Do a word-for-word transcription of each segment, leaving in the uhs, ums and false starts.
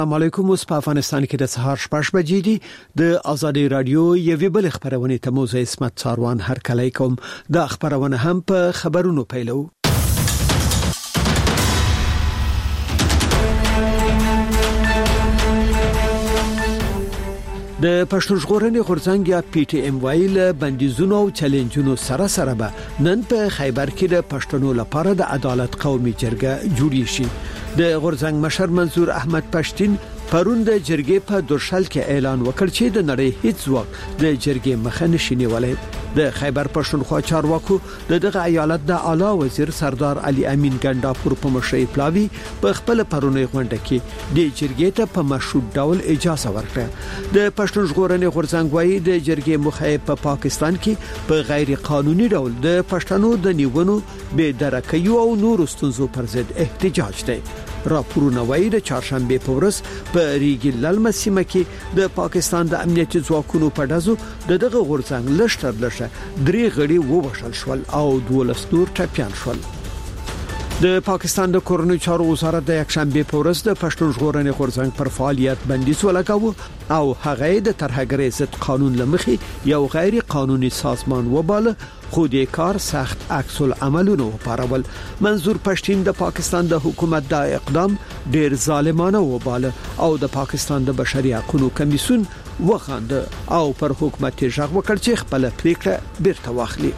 السلام علیکم. اوس په افغانستان کې د سهار شپږ بجې دي. د آزادي رادیو یوې بل خبرونه ته مو زه اسمت څاروان هر کله کوم. د خبرونه هم په خبرونو پیلو. د پښتون ژغورنې غورځنګ یا پی ټی ایم وایل بندیزونو او چیلنجونو سره سره به نن په خیبر کې د پښتنو لپاره د عدالت قومي جرګه جوړی شي. د غورځنګ مشر منظور احمد پښتين پرون د جرګې په درشل کې اعلان وکړ چې د نړۍ هیڅ ځواک د جرګې مخه نشي نیولای. د خیبر پښتونخوا چارواکو د دغه ایالت د اعلی وزیر سردار علي امین ګنداپور په مشرۍ پلاوی په خپل پرونی غونډه کې د جرګې ته په مشروط ډول اجازه ورکړه. د پښتون ژغورنې غورځنګ وايي د جرګې مخه په پاکستان کې په غیر قانوني ډول د پښتنو د نیونو بې درکې او نور ستونزو پر ضد احتجاج دی. راپورونه وايي د چهارشنبه په ورځ په ریګ للمه سیمه کې د پاکستان د امنیتي ځواکونو په ډزو د دغه غورځنګ لشتر لشه درې غړي ووشل شول او دولس نور ټپيان شول. د پاکستان د کورنۍ چارو وزارت د یکشنبه په ورځ د پښتون ژغورنې غورځنګ پر فعالیت بندیز ولګاوه او هغه د ترهګرۍ ضد قانون لمخې یو غیر قانوني سازمان وباله، خو د کار سخت عکس العملونه وپارول. منظور پښتين د پاکستان د حکومت د اقدام ډیر ظالمانه وباله او د پاکستان د بشري حقوقو کمیسیون وخاند او پر حکومت ژغ وکړ چې خپل پریکړه بیرته واخلي.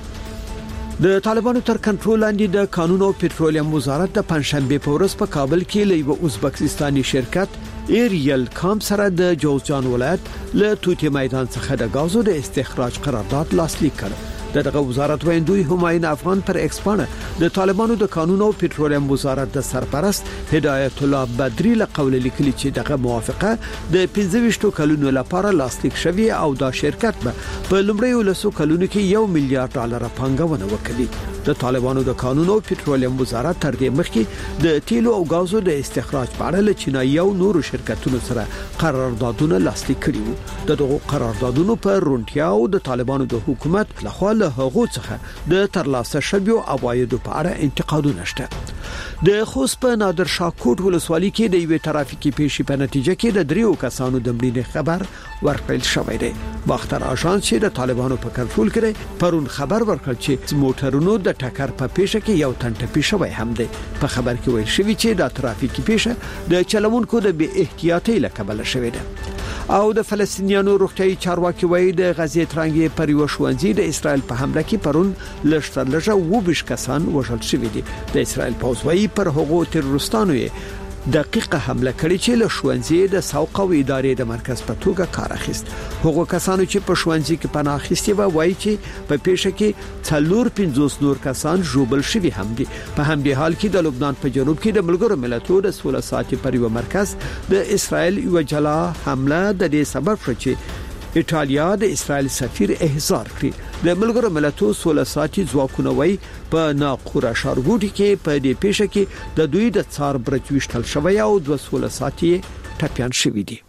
د طالبانو تر کنټرول لاندې د قانون او پټرولیم وزارت د پنځشنبه په ورځ په کابل کې له یو ازبکستاني شرکت ایریل کام سره د جوزجان ولایت له توتي میدان څخه د غازو د استخراج قرارداد لاسلیک کړ. دغه وزارت ویندوی همایون افغان پر ایکسپانه د طالبانو د قانون او پټرولیم وزارت د سرپرست هدایت الله بدری له قول لیکلي چې دغه موافقه د پنځه ویشت کلونو لپاره لاسلیک شوی او دا شرکت به په لومړیو لسو کلونو کې یو میلیارډ ډالر پانګونه وکړي. د طالبانو د قانون او پټرولیم وزارت تر دې مخکې د تیلو او غازو د استخراج په اړه له چینایي او نورو شرکتونو سره قراردادونه لاسلیک کړي وو. دغه قراردادونو په رونټیا او د طالبانو د حکومت لخوا له هغو څخه د ترلاسه شویو عوایدو په اړه انتقادونه شته. د خوست په نادر شاه کوټ ولسوالۍ کې د یوې ترافیکي پیښې په نتیجه کې د دریو کسانو د مړینې خبر ورکړل شوی دی. باختر اژانس چې د طالبانو په کنټرول کې پرون خبر ورکړ چې موټرونو د ټکر په پیښه کې یو تن ټپي شوی هم دی. په خبر کې ویل شوی چې د ترافیکي پیښه د چلوونکو د بې احتیاطۍ له کبله شوې ده. او د فلسطینیانو روغتیايي چارواکي وایي د غزې ترانګې پر یو ښوونځي د اسرائیل په حمله کې پرون لږتر لږه وبش کسان وژل شوي دي. د اسرائیل پوځ وایي پر هغو تروریستانو دقیقه حمله کړې چې له ښوونځي د سوق او ادارې د مرکز په توګه کار اخیست. هغو کسانو چې په ښوونځي کې پناه اخیستي و وایي چې په پیښه کې څلور پنځوس نور کسان ژوبل شوي هم دي. په همدې حال کې د لبنان په جنوب کې د ملګرو ملتونو د سوله ساتي پر یو مرکز د اسرائیل یو جلا حمله د دې سبب شو چې ایټالیا د اسرائیل سفیر احضار کړی. د ملګرو ملتونو سوله ساتي ځواکونه وایي په ناقوره ښارګوټي کې په دې پیښه کې د دوی د څار برج وشتل شوی او د سوله ساتي ټپيان شوی دي.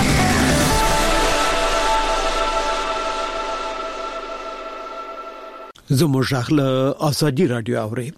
زموږ غله آزادي رادیو اوري.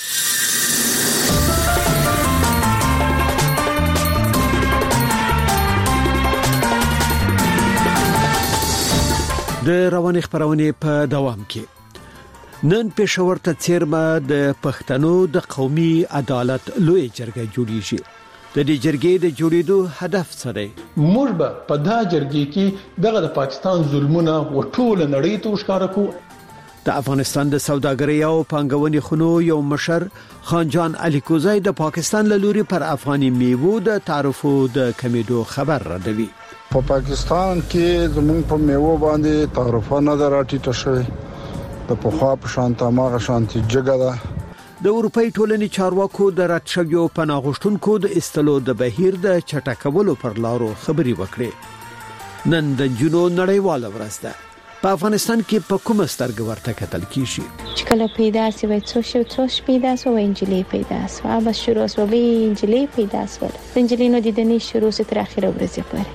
د رواني خبرونه په دوام کې نن پېښور ته چیرمه د پښتنو د قومي عدالت لوی جرګه جوړیږي. د دې جرګې د جوړېدو هدف څه دی؟ موږ به په دا جرګې کې دغه د پاکستان ظلمونه وټول نړۍ ته وښکاره کوو. د افغانستان د سوداګرۍ او پانګونې خونو یو مشر خان جان علي کوزای د پاکستان له لوري پر افغاني میوو د تعرفو د کمیدو خبر راډوي. په پاکستان کې زموږ په میوو باندې تعرفونه دراټیټه شوی د پخوا په شانته ماغه شانتي جګه ده. د اروپای ټولنې چارواکو د راتشګو پناهغښتونکو د استلو د بهیر د چټکولو پر لارو خبري وکړي. نن د جنو نړیواله ورځ ده. په افغانستان کې په کومه سترګه ورته کتل کیږي چې کله پیدا سي وای څو شو څو پیدا سو انجلي پیدا سو اوبه شروع سو وی انجلي پیدا سو انجلي نو د دې شروع څخه تر اخره ورځې پورې.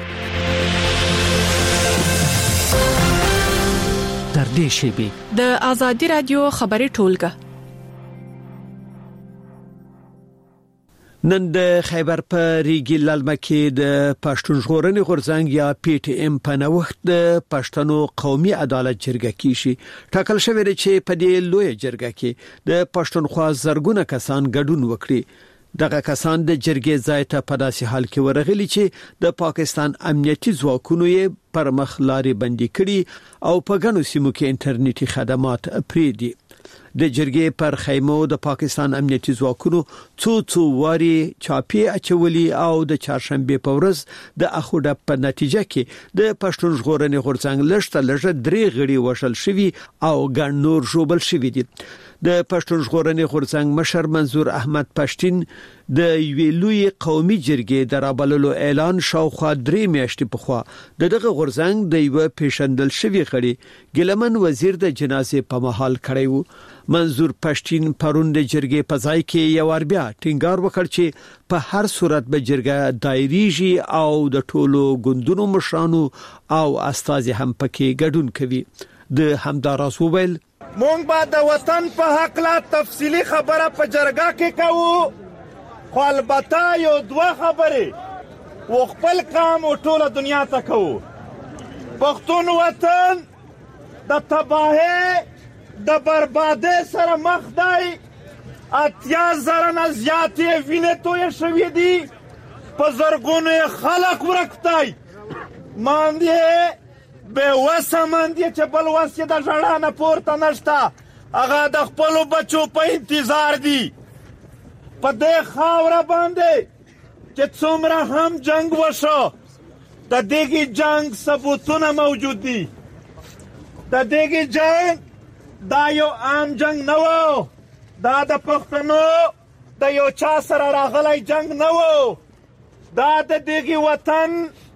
در دې شیبه د آزادي رادیو خبري ټولګه نن د خیبر په ریګي لالمه کې د پښتون ژغورنې غورځنګ یا پی ټی ایم په نوښت د پښتنو قومي عدالت جرګه کیشي ټاکل شوی دی چې په دې لوی جرګه کې د پښتونخوا زرګونه کسان ګډون وکړي دغه کسان د جرګې ځای ته په داسې حال کې ورغلي چې د پاکستان امنیتي ځواکونو یې پر مخ لارې بندي کړي او په ګڼو سیمو کې انټرنیټي خدمات پرې دي د جرګې پر خیمو د پاکستان امنیتي ځواکونو څو څو واري چاپی اچولي او د چهارشنبه په ورځ د اخوډه په نتیجه کې د پښتون ژغورنې غورځنګ لښته لږه درې غړي وشل شوی او ګڼ نور جوړل شوی دي د پښتون ژغورنې غورځنګ مشر منظور احمد پښتين د ویلوی قومي جرګې د رابللو اعلان شاوخوا درې میاشتې پخوا د دغه غورځنګ د یو پیشندل شوی غړي ګلمن وزیر د جنازې په محل کړی وو منظور پښتين پرون د جرګې په ځای کې یو ور بیا ټینګار وکړ چې په هر صورت به جرګه دایریږي او د ټولو ګوندونو مشرانو او استازي هم پکې ګډون کوي د همداراز وویل مونږ به د وطن په حق لا تفصیلی خبره په جرګه کې کوو خو البته یو دوه خبرې و خپل کام او ټوله دنیا ته کوو پښتون وطن د تباهۍ د بربادۍ سره مخ دی اتیا زره نه زیاتې وینې تویې شوې دي په زرګونو خلک ورک دی ماندې بے وسه مندی چې بل وسه د ژړا نه پورته نشته هغه د خپل بچو په انتظار دي په دې خاوره باندې چې څومره هم جنگ وشو د دې جنگ ثبوتونه موجود دي د دې جنگ دا یو عام جنگ نه و دا د پښتنو د یو چا سره راغلی جنگ نه و دا د دې وطن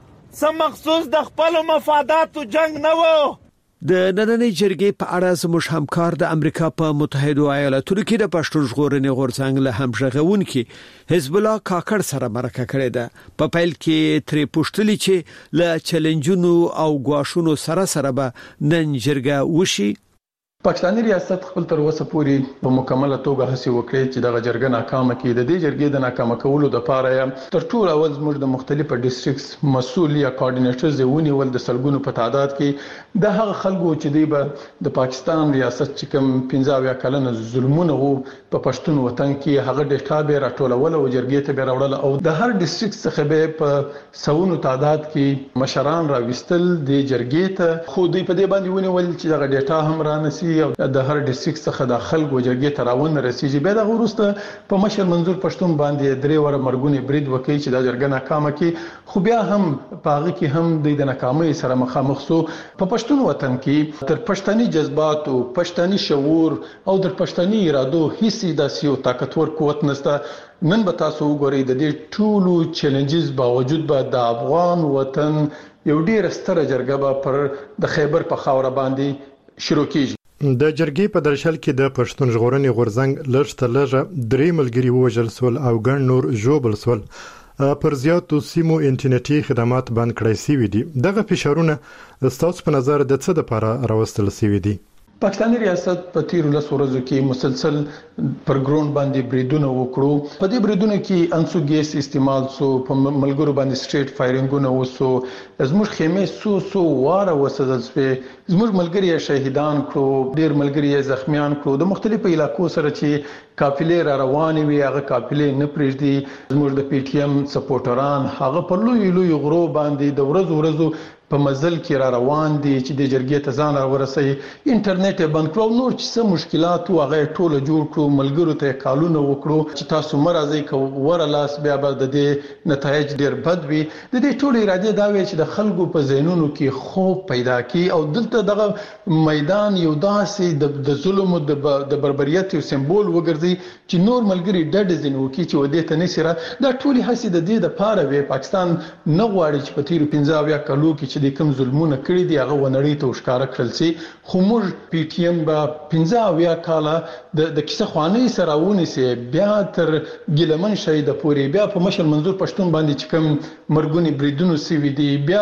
سم مخصوص د خپل مفاداتو جنگ نه و د نننۍ جرګې په اړه زموږ همکار د امریکا په متحده ایالاتونو کې د پښتون ژغورنې غورځنګ له همغږونکو حزب الله کاکړ سره مرکه کړې ده په پیل کې ترې پوښتلي چې له چیلنجونو او غواښونو سره سره به نن جرګه وشي پاکستاني ریاست خپل تر اوسه پورې په مکمله توګه هڅه وکړي چې دغه جرګه ناکامه کړي د دې جرګې د ناکامه کولو لپاره تر ټولو اول زموږ د مختلفو ډیسټریکټس مسؤل یا کوارډینیټرز ونیول د سلګونو په تعداد کې د هغه خلکو چې دی به د پاکستان ریاست چې کوم پنځه اویا کلنه ظلمونه وو په پښتون وطن کې هغه ډیټا به راټولول او جرګې ته به راوړل او د هر ډیسټریکټ څخه به په سونو تعداد کې مشران راوستل د جرګې ته خو دوی په دې باندې ونیول چې دغه ډیټا هم رانسي او د هر ډیسټریکټ څخه د خلکو جرګې ته راون رسیږي به د ورسته په مشر منظور پښتون باندې درې وره مرګونی برید وکړي چې د جرګه ناکامه کې خو بیا هم پاغه کې هم د ناکامۍ سره مخامخ سو په پښتون وطن کې تر پښتني جذبات او پښتني شعور او د پښتني ارادو هیڅ داسې یو طاقتور قوت نشته نن به تاسو وګورئ د دې ټولو چیلنجز باوجود به د افغان وطن یو ډیر ستره جرګه پر د خیبر په خاور باندې شروع کیږي د جرګې په درشل کې د پښتون ژغورنې غورځنګ لږ تر لږه درې ملګري وژل سول او ګڼ نور ژوبل سول پر زیاتو سیمو انټرنیټي خدمات بند کړای شوي دي دغه فشارونه ستاسو په نظر د څه لپاره راوستل شوي دي پاکستاني ریاست په تیر ولس ورځو کې مسلسل پر ګراوند باندې بریدونه وکړو په دې بریدونو کې انسو ګیس استعمال سو په ملګرو باندې سټریټ فایرینګونه وسو زموږ خیمه سو سو واره وسدل سو زموږ ملګری شهیدان کړو ډیر ملګری زخمیان کړو د مختلفو علاقو سره چې قافلې را روانې وي هغه قافلې نه پرېږدي زموږ د پی ټی ایم سپورټران هغه په لوی لوی غرو باندې د ورځو ورځو په مزل کې را روان دي چې د جرګې ته ځان ورسي انټرنیټ بند کړو نور چې څه مشکلات او هغه ټوله جوړ کړو ملګرو ته کالونه وکړو چې تاسو مرزي کو ورلاس بیا به د دې نتایج ډیر بد وي د دې ټوله اراده دا وي چې د خلکو په ذهنونو کې خوب پیدا کی او دلته دغه میدان یو داسې د ظلم او د بربریت یو سمبول وګرځي چې نور ملګری ډډ ځنو کې چې ودې ته نشره دا ټوله هڅې د دې د پاره وي پاکستان نه غواړي چې په تیر پنځه اویا کلو کې چې د کوم ظلمونه کړی دی هغه ونړی ته ښکارا کړل سي خو موږ پی ټی ایم با پنځه اویا کاله د د کیسه خواني سره ونی سي بیا تر ګلمن شهید پوري بیا په مشر منظور پښتون باندې چې کوم مرګونی بریدونو سی وی دی بیا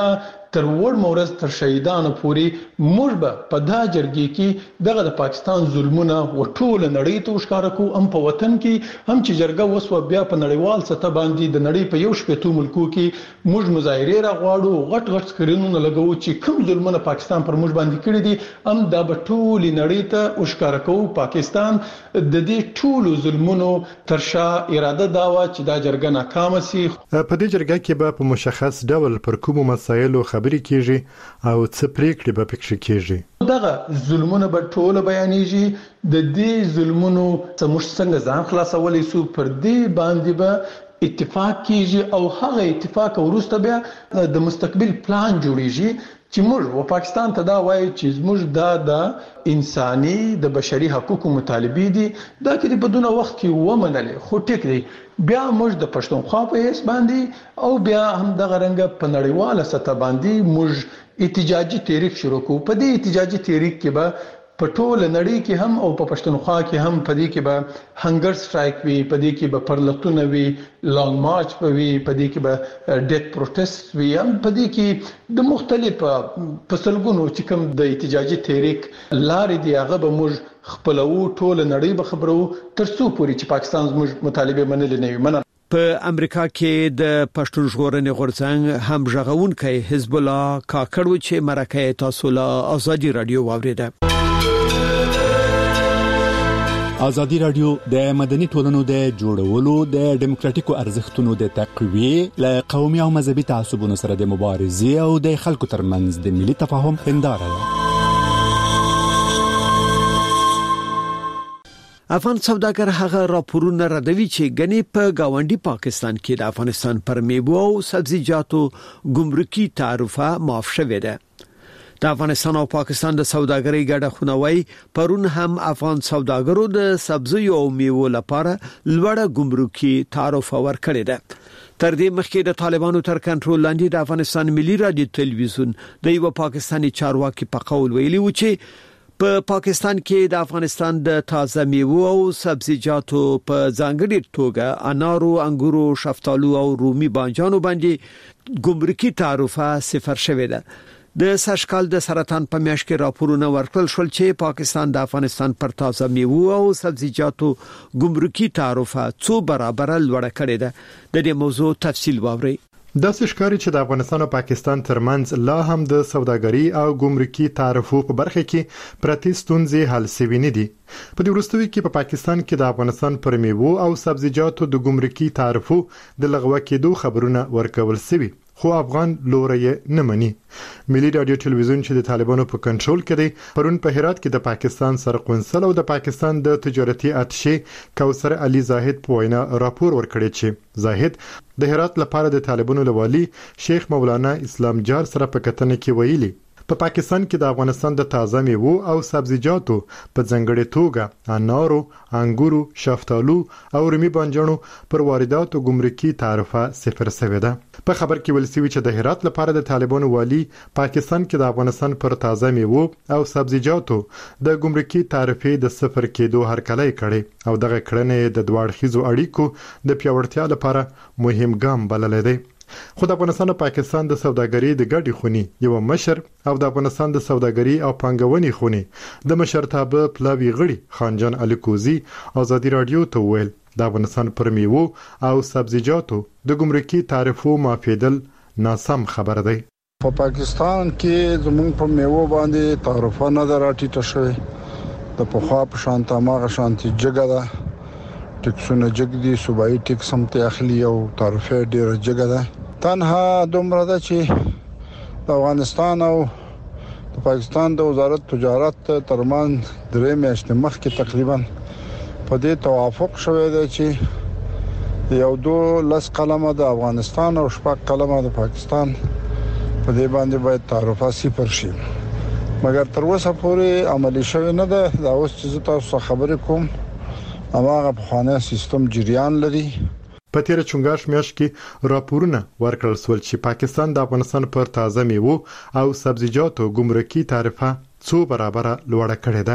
تر وړ مورز تر شهیدانو پورې موږ به په دا جرګې کې دغه د پاکستان ظلمونه وټول نړۍ ته وښکاره کوو هم په وطن کې هم چې جرګه وسو بیا په نړیوال سطح باندې د نړۍ په یو شپږ ملکو کې موږ مظاهره راغواړو غټ غټ سکرینونه لګوو چې کوم ظلمونه پاکستان پر موږ باندې کړی دي هم دا به ټول نړۍ ته وښکاره کوو. پاکستان د دې ټول ظلمونو تر شا اراده دا و چې دا جرګه ناکامه سي. په دې جرګه کې به په مشخص ډول پر کومو مسایلو خبرې کیږي او څه پریکړې به پکې کیږي. دغه ظلمونه به ټول بیانېږي. د دې ظلمونو څخه څنګه ځان خلاصولای سو پر دې باندې به اتفاق کیږي او هغه اتفاق وروسته بیا د مستقبل پلان جوړیږي چې موږ و پاکستان ته دا وایي چې موږ دا د انساني د بشري حقوقو مطالبه دي دا کې په دونه وخت کې ومنلې خو ټیک دی بیا موږ د پښتونخوا په هیڅ باندې او بیا هم د غرنګ په نړیواله سطح باندې موږ احتجاجي تحریک شروع کوو. په دې احتجاجي تحریک کې به په ټول نړۍ کې هم او په پښتونخوا کې هم په دې کې به هنګر سټرایک وي، په دې کې به پرلتونه وي، لانګ مارچ به وي، په دې کې به ډیت پروټیست وي، هم په دې کې د مختلف پسلګونو چې کوم د احتجاجي تحریک لارې دی هغه به موږ خپلو ټول نړۍ به خبرو ترڅو پوري چې پاکستان زموږ مطالبه منل نه وي. مننه. په امریکا کې د پښتون ژغورنې غورځنګ هم ژغونکي حزب الله کاکړو چې مرکه تاسو له ازادي رادیو واوریده. ازادي رادیو د مدني ټولنو د جوړولو د ډیموکراتیکو ارزښتونو د تقویه ل قومي او مذهبي تعصبونو سره د مبارزې او د خلکو ترمنځ د ملي تفاهم هنداره ده. افغان سوداګر هغه راپورونه ردوي چې غني په گاونډي پاکستان کې د افغانستان پر میوه او سبزیجاتو ګمرکي تعرفه معاف شوه ده. د افغانستان او پاکستان د سوداګرۍ ګډه خونوي پرون هم افغان سوداګرو د سبزی او میوه لپاره لوړه ګمرکي تعرفه ورکړې ده. تر دې مخکې د طالبانو تر کنټرول لاندې د افغانستان ملي رادیو تلویزیون د یو پاکستانی چارواکي په قول ویلي و چې په پا پاکستان کې د افغانستان د تازه میوه او سبزیجاتو په ځانګړي توګه انارو، انګورو، شفتالو او رومي بانجانو باندې ګمرکي تعرفه صفر شوه ده. د سشکال د سرطان په میاشت کې راپورونه ورکړل شول چې پاکستان د افغانستان پر تازه میوه او سبزیجاتو ګمرکي تعرفه څو برابر لوړه کړې ده. د دې موضوع تفصیل واورئ. د سشکاري چې د افغانستان او پاکستان ترمنځ لا هم د سوداګري او ګمرکي تعرفو په برخه کې پرتی ستونزې حل شوي نه دي. په دې وروستیو کې په پاکستان کې د افغانستان پر میوه او سبزیجاتو د ګمرکي تعرفو د لغوه کېدو خبرونه ورکول شوي خو افغان لوري نه مني. ملي رادیو تلویزیون چې د طالبانو په کنټرول کې دی پرون په هرات کې د پاکستان سرقونسل او د پاکستان د تجارتي اتشې کوثر علي زاهد په وینا راپور ورکړی چې زاهد د هرات لپاره د طالبانو لوالي شیخ مولانا اسلام جار سره په کتنه کې ویلي په پا پاکستان کې د افغانستان د تازه میوه او سبزیجاتو په ځنګړې توګه انارو، انګورو، شفتالو او رومي بانجانو پر وارداتو ګمرکي تعرفه صفر شوه ده. په خبر کې ویل شوی چې د هرات لپاره د طالبانو والی پاکستان کې د افغانستان پر تازه میوه او سبزیجاتو د ګمرکي تعرفې د صفر کېدو هرکلی کړي او دغه کړنې د دوه اړخیزو اړیکو د پیاوړتیا لپاره مهم ګام بللی دی. خو د افغانستان او پاکستان د سوداګرۍ د ګډې خونی یو مشر او د افغانستان د سوداګرۍ او پانګونې خونی د مشرتابه پلاوی غړي خانجان علي کوزي ازادي رادیو ته ویل د افغانستان پر میوه او سبزیجاتو د ګمرکي تعرفو معافیدل ناسم خبر دی. په پاکستان کې زموږ په میوه باندې تعرفه نه راټیټه شوې. د پخوا په شان تماغه شانتي جګه ده ټیکسونه جګ دي، صوبایي ټیکس هم ته اخلي او تعرفه ډیره جګه ده. تنها دومره ده چې د افغانستان او د پاکستان د وزارت تجارت ترمن درې میاشتې مخکې تقریبا په دې توافق شوی دی چې یو دو لس قلمه د افغانستان او شپږ قلمه د پاکستان په دې باندې باید تعرفه صفر شي. مګر تر اوسه پورې عملي شوی نه ده. دا اوس چې تاسو خبرې کوم اماغه په خانه سیستم جریان لري. په تیر چونګاش میاشت کې راپورونه ورکړل شول چې پاکستان د افغانستان پر تازه میوه او سبزیجاتو ګمرکي تعرفه څو برابر لوړه کړې ده.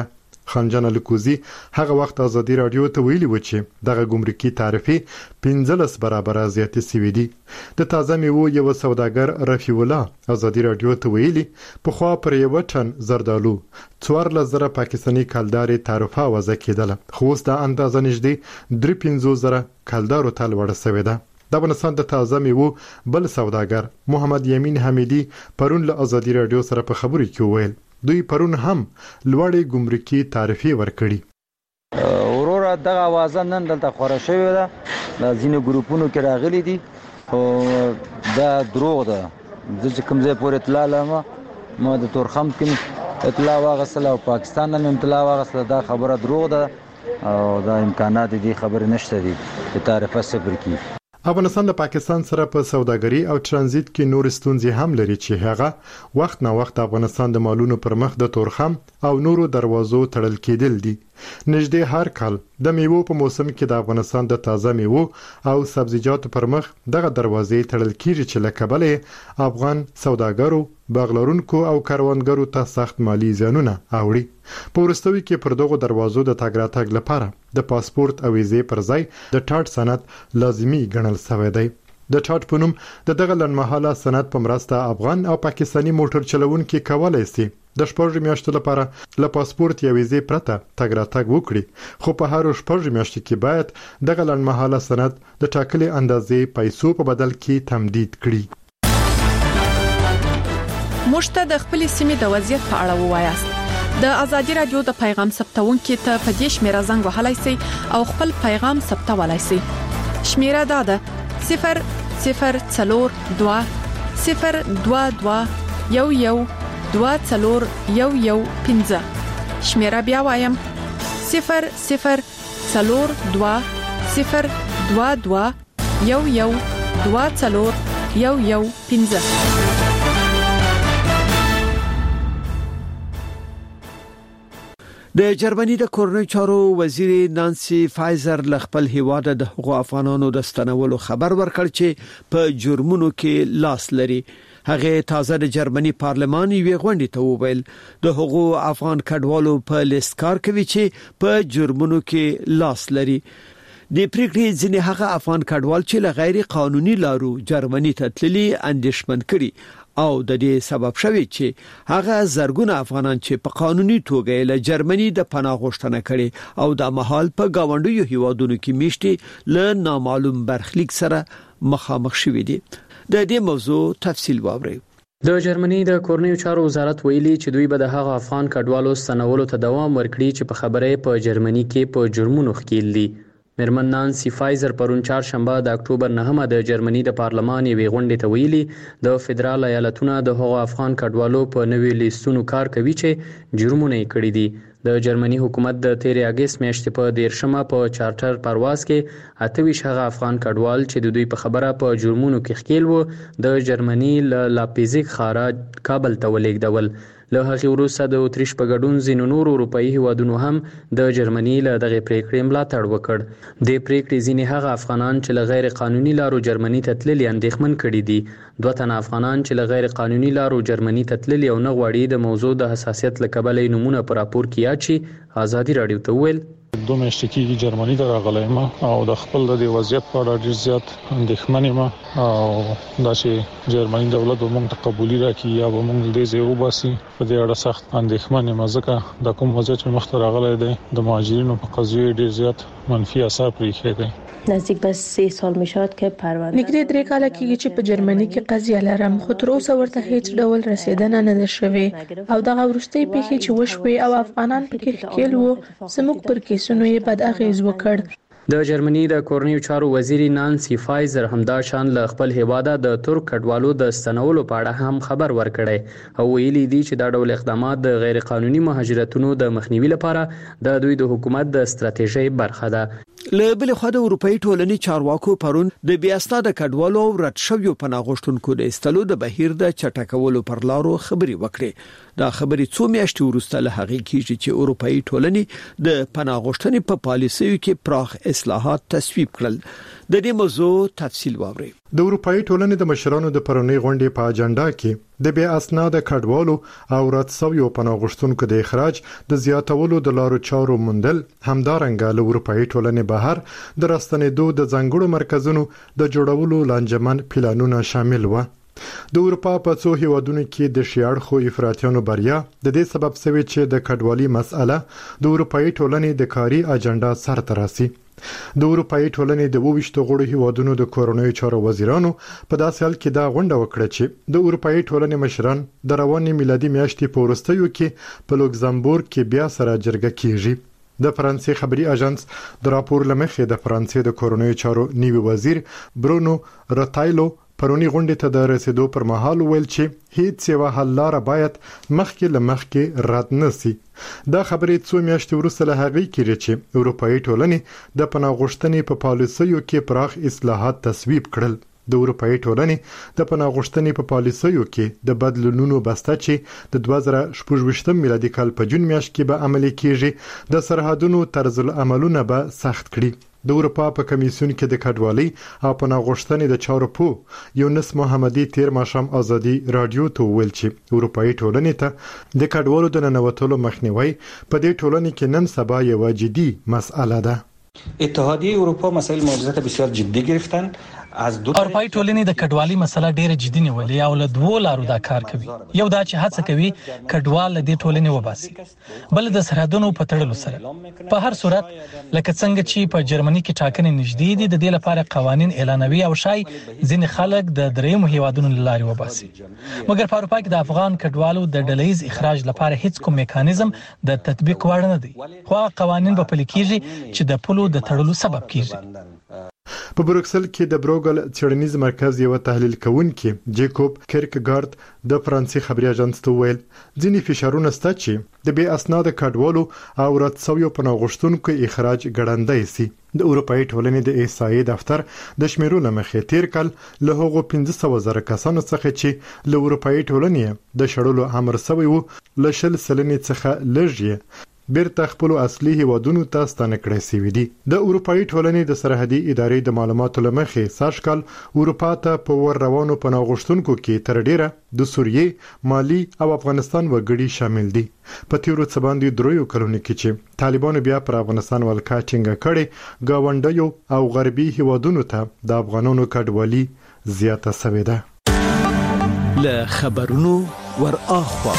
خانجان الکوزی هغه وخت ازادي رادیو ته ویلي و چې دغه ګمرکي تعرفه پنځلس برابر زیاتې سوي دي. د تازه میوو یو سوداګر رفیع الله ازادي رادیو ته ویلي په خوا پر یو ټن زردالو څوارلس زره پاکستاني کلداري تعرفه وضع کېدله، خو اوس دا اندازه نږدې درې پنځوس زره کلدارو ته لوړه شوې ده. د افغانستان د تازه میوو بل سوداګر محمد یمین حمیدی پرون له ازادي رادیو سره په خبرو کې وویل دوی پرون هم لوړې ګمرکي تعرفې ورکړي. اورورا دغه اوازه نن دلته خورا شوې ده، د ځینو ګروپونو کې راغلي دي او دا دروغ ده. د کوم ځای پورې اطلاع لرم ما د تورخم کې اطلاع واغسله او پاکستان هم اطلاع واغسله، دا خبره دروغ ده او دا امکانات دي خبره نشته دي چې تعرفه صفر کی. افغانستان د پاکستان سره په سوداګري او ترانزیت کې نور ستونزې هم لري چې هغه وخت نه وخت افغانستان د مالونو پر مخ د تورخم او نورو دروازو تړل کېدل دي. نږدې هر کال د میوو په موسم کې د افغانستان د تازه میوو او سبزیجاتو پر مخ دغه دروازې تړل کیږي چې له کبله افغان سوداګرو، باغلرونکو او کاروانګرو ته سخت مالی زیانونه اوړي. په ورستوي کې پر دغه دروازو د تګ راتګ لپاره د پاسپورت او ویزې پر ځای د ټاټ سند لازمی ګڼل شوی دی. د ټاټ په نوم د دغه لنډمهاله سند په مرسته افغان او پاکستاني موټر چلوونکي کولای شي د شپږ میاشتو لپاره له پاسپورت یا ویزې پرته تګ راتګ وکړي، خو په هر شپږ میاشتو کې باید دغه لنډمهاله سند د ټاکلې اندازې پیسو په بدل کې تمدید کړي. مشته د خپل سیمې د وضعیت په اړه ووایاست. د ازادي رادیو د پیغام ثبتونکو ته په دې شمیره زنګ وهلای شئ او خپل پیغام ثبتولای شئ. شمیره دا ده صفر صفر څلور دوه صفر دوه دوه یو یو دوه څلور یو یو پنځه. شمیره بیا وایم صفر صفر څلور دوه صفر دوه دوه یو یو دوه څلور یو یو پنځه. د جرمني د کورنۍ چارو وزیر نانسي فایزر ل خپل هیواد د حقوق افغانانو د ستنولو خبر ورکړ چې په جرمونو کې لاس لري. هغه تازه د جرمني پارلمان یوې غونډې ته وویل د حقوق افغان کډوالو په لیست کار کوي چې په جرمونو کې لاس لري. د پریکړې ځینې هغه افغان کډوال چې له غیر قانوني لارو جرمني ته تللي اندېښمن کړي او د دې سبب شوی چې هغه زرګونه افغانان چې په قانوني توګه له جرمني د پناه غوښتنه کړي او د مهال په گاونډیو هیوادونو کې میشتي له نامعلوم برخلیک سره مخامخ شوي دي. د دې موضوع تفصیل واورئ. د جرمني د کورنیو چارو وزارت ویلي چې دوی به د هغه افغان کډوالو ستنولو ته دوام ورکړي چې په خبره په جرمني کې په جرمونو ښکیل دي. میرمن نانسي فایزر پرون چهارشنبه د اکتوبر نهمه د جرمني د پارلمان یوې غونډې ته ویلي د فدرال ایالتونو د هغو افغان کډوالو په نوي لیستونو کار کوي چې جرمونه یې کړي دي. د جرمني حکومت د تیرې اگست میاشتې په دیرشمه په چارټر پرواز کې اته ویشت هغه افغان کډوال چې د دوی په خبره په جرمونو کې ښکیل وو د جرمني ل لاپیزیک خارا کابل ته ولېږدول. له هغې وروسته د اتریش په ګډون ځینو نورو اروپایي هیوادونو هم د جرمني له دغې پریکړې ملاتړ وکړ. د پریکړې ځینې هغه افغانان چې له غیر قانوني لارو جرمني ته تللي اندېښمن کړي دي. دوه تنه افغانان چې له غیر قانوني لارو جرمني ته تللي او نه غواړي د موضوع د حساسیت له کبله نمونه په راپور کې یاد شي ازادي رادیو ته وویل دوه میاشتې کېږي جرمني ته راغلی یم او د خپل د وضعیت په اړه ډېر زیات اندېښمن یم او دا چې جرمني دولت به موږ ته قبولي راکړي یا به موږ دې ځای وباسي په دې اړه سخت اندېښمن یم ځکه د کوم وضعیت چې مخته راغلی دی د مهاجرینو په قضیې ډېر زیات منفي اثر پرېښی دی. نزدیک به سه سال میشد که پرونده نږدې درې کاله کېږي چې په جرمني کې قضیه لرم خو تر اوسه ورته هیڅ ډول رسیدنه نه ده شوې او دغه وروستۍ پیښې چې وشوې او افغانان پکې ښکیل وو زموږ پر کیسونو یې بد اغیز وکړ. د جرمني د کورنیو چارو وزیر نانسي فایزر همدا شان له خپل هیواده د ترک کډوالو د ستنولو په اړه هم خبر ورکړی او ویلي دي چې دا ډول اقدامات د غیر قانوني مهاجرتونو د مخنیوي لپاره د دوی د حکومت د ستراتیژۍ برخه ده. له بل خوا د اروپאי ټولنې چارواکو پرون د بیا ستاده کډوالو او رد شویو پناه غوښتونکو د استلو د بهیر د چټکولو پر لارو خبري وکړي. دا خبري څو میاشتې وروسته له هغې کېږي چې اروپאי ټولنې د پناه غوښتنې په پالیسیو کې پراخ اصلاحات تصویب کړل. د دې موضوع تفصیل واوري. د اروپאי ټولنې د مشرانو د پرونی غونډې په اجنډا کې د بیا اسناد کډوالو او راتسویو پناه غوښتونکو د اخراج د زیاتولو د لارو چارو موندل همدارنګه له اروپאי ټولنې بهر د راستنېدو د ځانګړو مرکزونو د جوړولو لانجمن پلانونه شامل و. د اروپا په څو هیوادونو کې د شیاړ خو افراطیانو بریا د دې سبب شوی چې د کډوالي مسأله د اروپאי ټولنې د کاري اجنډا سر ته راسي. د اروپאי ټولنې د وویشتو غړو هیوادونو د کورونوي چارو وزیرانو په داسې حال کې دا غونډه وکړه چې د اروپאי ټولنې مشران د رواني میلادي میاشتې په وروستیو کې په لوکزامبورګ کې بیا سره جرګه کیږي. د فرانسې خبري اژانس د راپور لمخې د فرانسې د کورونوي چارو نیوي وزیر برونو راتایلو پرونی غونډې ته د رسیدو پر مهال ویل چې هیڅ یو حل لار باید مخکې لمخکې رد نشي. دا خبرې څو میاشتې وروسته له هغې کېږي چې اروپאי ټولنې د پناه غوښتنې په پالیسیو کې پراخ اصلاحات تصویب کړل. د اروپאי ټولنې د پناه غوښتنې په پالیسیو کې د بدلونونو بسته چې د دوه زره شپږ میلادي کال په جون میاشت کې به عملي کیږي د سرحدونو طرز العملونه به سخت کړي. د اروپا په کمیسیون کې د کډوالۍ او پناه غوښتنې د چارو پو یونس محمدي تیر ماشام ازادي رادیو ته ویل چې اروپאי ټولنې ته د کډوالو د ننوتلو مخنیوي په دې ټولنې کې نن سبا یو جدي مسئله ده. اتحادیه اروپا مسائل موضوعات بسیار جدی گرفتن. اروپאי ټولنې د کډوالۍ مسله ډېره جدي نیولې او له دوه لارو دا کار کوي. یو دا چې هڅه کوي کډوال له دې ټولنې وباسي، بل د سرحدونو په تړلو سره. په هر صورت لکه څنګه چې په جرمني کې ټاکنې نږدې دي، د دې لپاره قوانين اعلانوي او شای ځینې خلک د درېیمو هیوادونو لارې وباسي. مګر په اروپا کې د افغان کډوالو د ډلهیز اخراج لپاره هیڅ کوم میکانیزم د تطبیق وړ نه دی. خو قوانين به پلي کیږي چې د پلو د تړلو سبب کیږي. په بروکسل کې د بروګل څېړنیز مرکز یو تحلیل کوونکی جیکوب کیرکګارد د فرانسې خبري اژانس ته ویل ځینې فشارونه شته چې د بې اسناد کډوالو او راتسویو پناه غوښتونکو اخراج ګړندی سي. د اروپאי ټولنې د احصایې دفتر د شمیرو لمخې تیر کال له هغو پنځه سوه زره کسانو څخه چې له اروپאי ټولنې د شړلو امر شوی وو له شل سلنې څخه لږ بیرته خپل اصلي هیوادونو ته ستانه کړی سوي دي. د اروپאי ټولنې د سرحدي ادارې د معلوماتو لمخې سږ کال اروپا ته په ور روانو پناه غوښتونکو کې تر ډیره د سوریې، مالی او افغانستان وګړي شامل دي. په تیرو څه باندې دریو کلونو کې چې طالبانو بیا پر افغانستان ولکه ټینګه کړې، گاونډیو او غربي هیوادونو ته د افغانانو کډوالي زیاته شوې ده. له خبرونو ور اخوا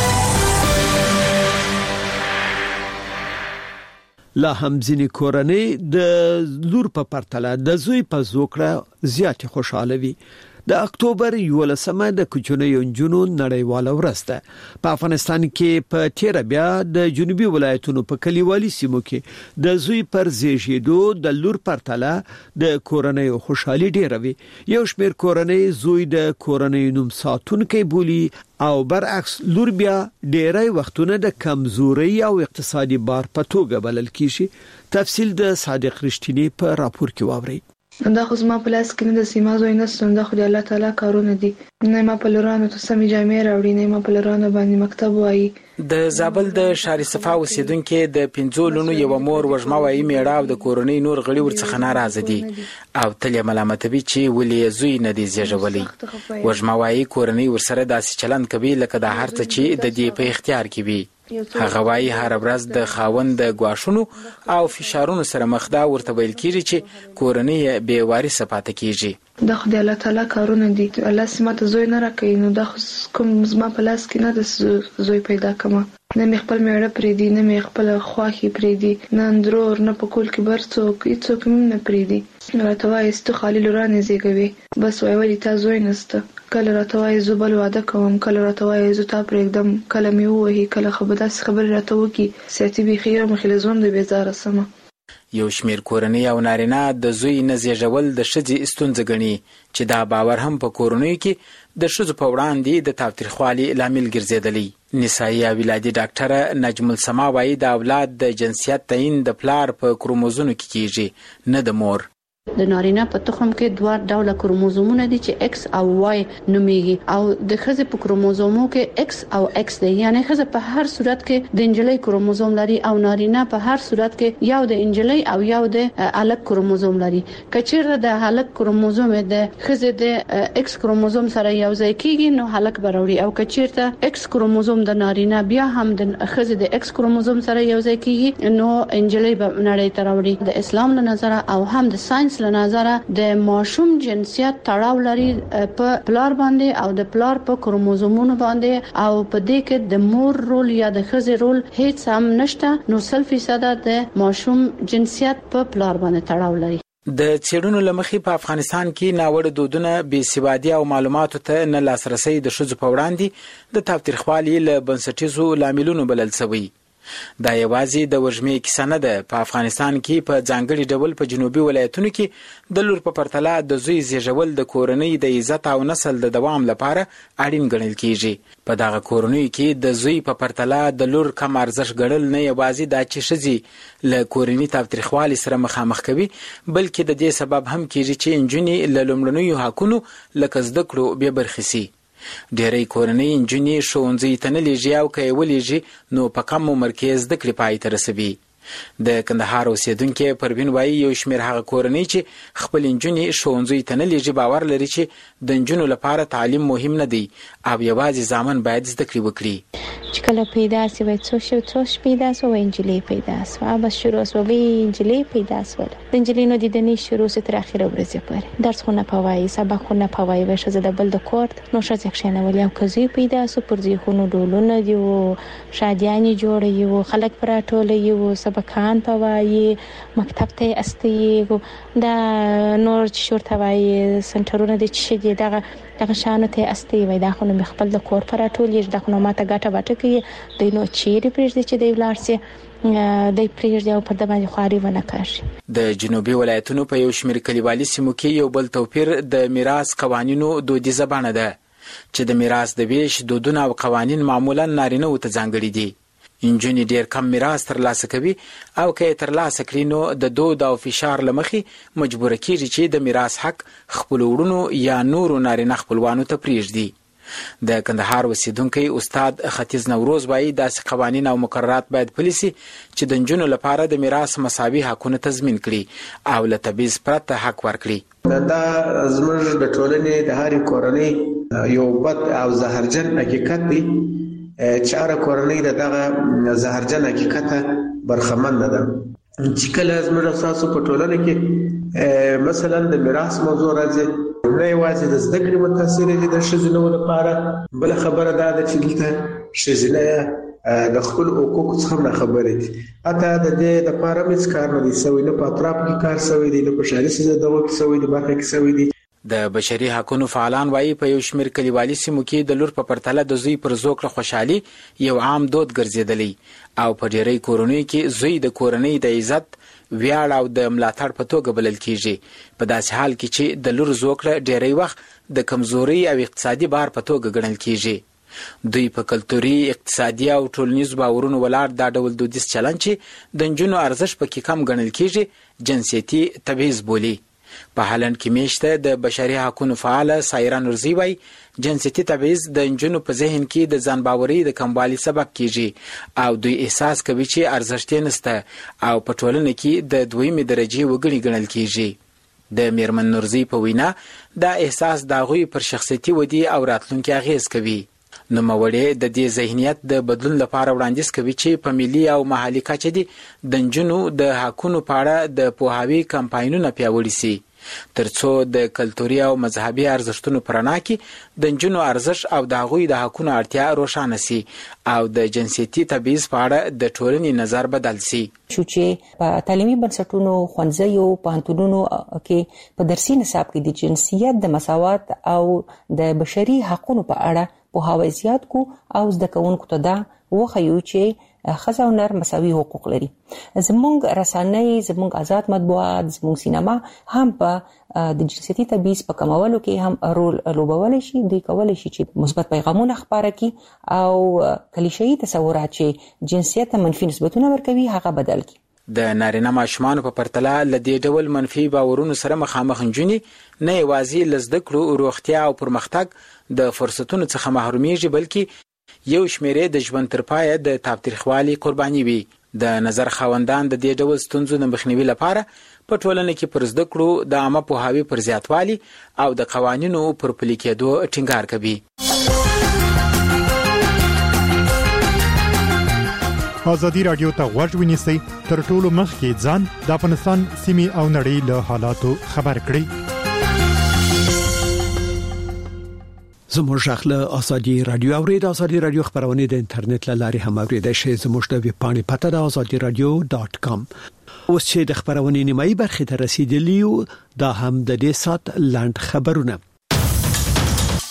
لا هم ځینې کورنۍ د لور په پرتله د زوی په زوکړه زیات خوشاله وي. د اکتوبر یولسمه د کوچنیو نجونو نړیواله ورځ ده. په افغانستان کې په تیر بیا د جنوبي ولایتونو په کلیوالي سیمو کې د زوی پر زیږیدو د لور پرتله د کورنۍ خوشحالي ډیره وي. یو شمېر کورنۍ زوی د کورنۍ نوم ساتونکي بولي او برعکس لور بیا ډیری وختونه د کمزوري او اقتصادي بار په توګه بلل کیږي. تفصیل د صادق رښتینی په راپور کې واورئ. دا خو زما په لاس کې نه د سیما زوی نستم، دا خو د الله تعالی کارونه دي. نه ما په لورانو ته سمې جامې راوړي، نه ما په لورانو باندې مکتب وایي. د زابل د شاري صفا اوسیدونکو د پنځو لونو یو مور وژما وایي میړه او د کورنۍ نور غړي ورڅخه ناراضه دي او تل ملامتوي چې ولې زوی نه دی زیږولي. وژما وایي کورنۍ ورسره داسې چلند کوي لکه د هر څه چې د دې په اختیار کې وي. هغه وایي هر ورځ د خاوند د غواښونو او فشارونو سره مخ ده، ورته ویل کیږي چې کورنۍ بې وارثه پاتې کیږي. دا خو د الله تعالی کارونه دي. الله سمته زوی نه راکړي، نو دا کوم زما په لاس کې نه د زوی پیدا کما. نه مې خپل میړه پریدي، نه مې خپل خواخي پریدي، نه اندرور، نه په کول کې بر څوک هیڅوک مې نه پریدي. راته وایي ستو خالي لورانې زیږوي، بس وایي ولې تا زوی نسته. کله راته وایي زه بل واده کوم، کله راته وایي زه تا پرېږدم، کله مې ووهي، کله خو به داسې خبرې راته وکړي سیاتي بیخي یو مخې له ژونده بېزاره سمه. یو شمیر کورنۍ او نارینه د زوی نه زیږول د ښځې ستونزه ګڼي چې دا باور هم په کورنیو کې د ښځو په وړاندې د تاوتریخوالي لامل ګرځېدلی. نسایي او ولادي ډاکټره نجم السما وایي د اولاد د جنسیت تعیین د پلار په کروموزومونو کې کیږي، نه د مور. د نارینه په تخم کې دوه ډوله کروموزومونه دي چې ایکس او وای نوميږي او د ښځې په کروموزومو کې ایکس او ایکس دی، یعنی ښځه په هر صورت کې د انجلۍ کروموزوم لري او نارینه په هر صورت کې یو د انجلۍ او یو د الک کروموزوم لري. کچېر د الک کروموزوم د ښځې د ایکس کروموزوم سره یو ځای کیږي نو الک بروړي، او کچېر د ایکس کروموزوم د نارینه بیا هم د ښځې د ایکس کروموزوم سره یو ځای کیږي نو انجلۍ به نړۍ ته راوړي. د اسلام له نظر او هم د ساينس له نظر د ماشوم جنسیت تړاو لري په پلار باندې او د پلار په کروموزومونو باندې، او په دې کې د مور رول یا د ښځې رول هیڅ هم نشته، نو سل فیصد د ماشوم جنسیت په پلار باندې تړاو لري. د چېرونو لمخې په افغانستان کې ناوړه دودونه، بې سوادي او معلوماتو ته نه لاسرسي د ښځو په وړاندې د تاوتریخوالي له بنسټیزو لاملونو بلل شوی. دا یوازې د وژمې کیسه نه ده. په افغانستان کې په ځانګړي ډول په جنوبي ولایتونو کې د لور په پرتله د زوی زیږول د کورنۍ د عزت او نسل د دوام لپاره اړین ګڼل کیږي. په دغه کورنۍ کې د زوی په پرتله د لور کم ارزښت ګڼل نه یوازې دا چې ښځې له کورنۍ تاوتریخوالي سره مخامخ کوي، بلکې د دې سبب هم کیږي چې نجونې له لومړنیو حقونو لکه زده کړو بې برخې سي. ډېری کورنۍ نجونې ښوونځي ته نه لیږي او که یې ولیږي نو په کم عمر کې زده کړې پای ته رسوي. د کندهار اوسیدونکي پروین وایي یو شمېر هغه کورنۍ چې خپل نجونې ښوونځي ته نه لیږي باور لري چې د نجونو لپاره تعلیم مهم نه دی او یوازې زامن باید زده کړې وکړي. چې کله پیدا سي وای څو شو څو پیدا سو وای انجلۍ پیدا سو اوبه شروع سو وی انجلۍ پیدا سو د انجلۍ نو د دني شروع ست تر اخره ورځې پورې درس خو نه پوي سبق خو نه پوي وای شزه د بل د کورت نو شزه ښنه ولې او کزي پیدا سو پر ځي خو نو ډولونه دی او شادیانی جوړ یو خلک پر ټوله یو سبقان پوي مکتب ته استي دا نور چې شورته وای سنټرونه د چې دی دغه دغه شانو ته استي وای دا خو نو خپل د کور پر ټولې دغه نو ماته ګټه واټه کې د نو چیرې پرېږدي چې د ولارسي د پرېږدي او پر د باندې خواري ونه کوي. د جنوبي ولایتونو په یو شمېر کلیوالي سیمو کې یو بل توپیر د میراث قوانینو دودیزه بڼه ده چې د میراث د ویش دودونه او قوانین معمولا نارینه و ته ځانګړي دي. نجونې ډېر کم میراث ترلاسه کوي او که یې ترلاسه کړي نو د دود او فشار له مخې مجبوره کېږي چې د میراث حق خپلو وړونو یا نورو نارینه خپلوانو ته پرېږدي. د کندهار اوسیدونکی استاد ختیځ نوروز وایي داسې قوانین او مقررات باید پلي سي چې د نجونو لپاره د میراث مساوي حقونه تضمین کړي او له تبعیض پرته حق ورکړي. دا زموږ د ټولنې د هرې کورنۍ یو بد او زهرجن حقیقت دی چې هره کورنۍ د دغه زهرجن حقیقته برخمن ده. چې کله زموږ اساسو په ټولنه کې مثلا د میراث موضوع راځي نه یوازې د زده کړې متاثر دي د ښځینو لپاره، بل خبره دا ده چې دلته ښځینه د خپل حقوقو څخه نه خبرې دي. حتی د دې لپاره هیڅ کار نه دی شوی، نه په اطراف کې کار شوی دی، نه په ښاري سیمو کې شوی دی، برخه کې شوی دی. د بشري حقوقو فعالان وایي په یو شمېر کلیوالي سیمو کې د لور په پرتله د زوی پر زوکړه خوشحالي یو عام دود ګرځېدلی او په ډېری کورنیو کې زوی د کورنۍ د عزت، ویاړ او د ملاتړ په توګه بلل کیږي، په داسې حال کې چې د لور زوکړه ډېری وخت د کمزوري او اقتصادي بار په توګه ګڼل کیږي. دوی په کلتوري، اقتصادي او ټولنیزو باورونو ولاړ دا ډول دودیز چلند چې د نجونو ارزښت پکې کم ګڼل کیږي جنسیتي تبعیض بولي. په هالند کې میشته د بشري حقوقو فعال سایرا نورزی وایي جنسیتي تبعیض د نجونو په ذهن کې د ځان باورۍ د کموالي سبب کیږي او دوی احساس کوي چې ارزښت یې نشته او په ټولنه کې د دویمې درجې وګړي ګڼل کیږي. د میرمن نورزی په وینا دا احساس د هغوی پر شخصیتي ودې او راتلونکي اغیز کوي. نوموړی د دې ذهنیت د بدلون لپاره وړاندیز کوي چې په ملي او محلي کچه دې د نجونو د حقونو په اړه د پوهاوي کمپاینونه پیاوړي سي ترڅو د کلتوري او مذهبي ارزښتونو په رڼا کې د نجونو ارزښت او د هغوی د حقونو اړتیا روښانه سي او د جنسیتي تبعیض په اړه د ټولنې نظر بدل سي. شو چې په تعلیمي بنسټونو، ښوونځیو، پوهنتونونو کې په درسي نصاب کې د جنسیت د مساوات او د بشري حقونو په اړه پوهاوی زیات کو او زده کوونکو ته دا وښیو چې ښځه او نر مساوي حقوق لري. زموږ رسنۍ، زموږ آزاد مطبوعات، زموږ سینما هم په د جنسیتي تبعیض په کمولو کې هم رول لوبولی شي. دوی کولی شي چې مثبت پیغامونه خپاره کړي او کلیشه‌ایي تصورات چې جنسیت ته منفي نسبتونه ورکوي هغه بدل کړي. د نارینه ماشومان په پرتله لدې ډول منفي باورونو سره مخامخ نجونې نه یوازې لزده کړو روغتیا او پرمختګ د فرصتونو څخه محرومېږي بلکې یو شمیرې د ژوند تر پایه د تاوتریخوالي قرباني وي. د نظر خاوندان د دې ډول ستونزو د مخنیوي لپاره په ټولنه کې پر زده کړو د عامه پوهاوي پر زیاتوالي او د قوانینو پر پلي کېدو ټینګار کوي. ازادي رادیو ته غوږ ونیسئ تر ټولو مخکې ځان د افغانستان سیمې او نړۍ له حالاتو خبر کړئ. زموږ خپل ازادي رادیو اورید ازادي رادیو خبرونه د انټرنیټ لاري هم اوریدای شئ. زموږ د ویب پاڼې پته د ازادي رادیو ډاټ کام. اوس چې د خبرونه نیمایي برخه ته رسیدلی یو دا هم د دې سات لاند خبرونه.